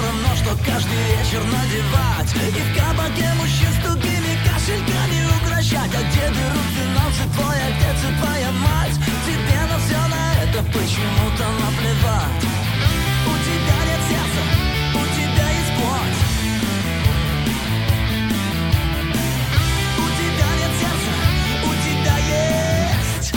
равно, что каждый вечер надевать. И в кабаке мужчин с тугими кошельками укращать. А где берут финансы твой отец и твоя мать? Тебе на все на это почему-то наплевать. У тебя нет сердца, у тебя есть плоть. У тебя нет сердца, у тебя есть.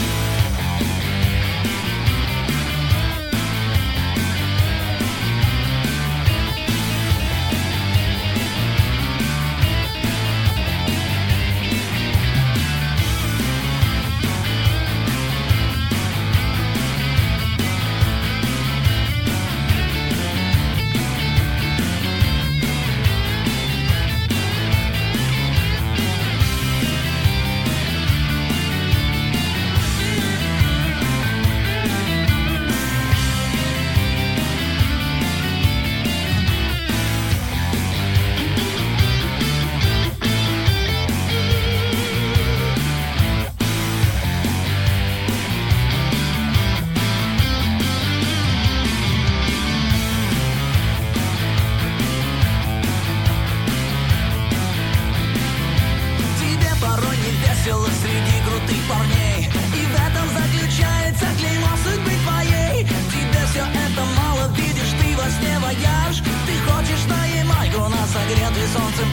Весело среди крутых парней, и в этом заключается клеймо судьбы твоей. Тебе все это мало, видишь, ты во сне вояж. Ты хочешь на Ямайку, на согретый солнцем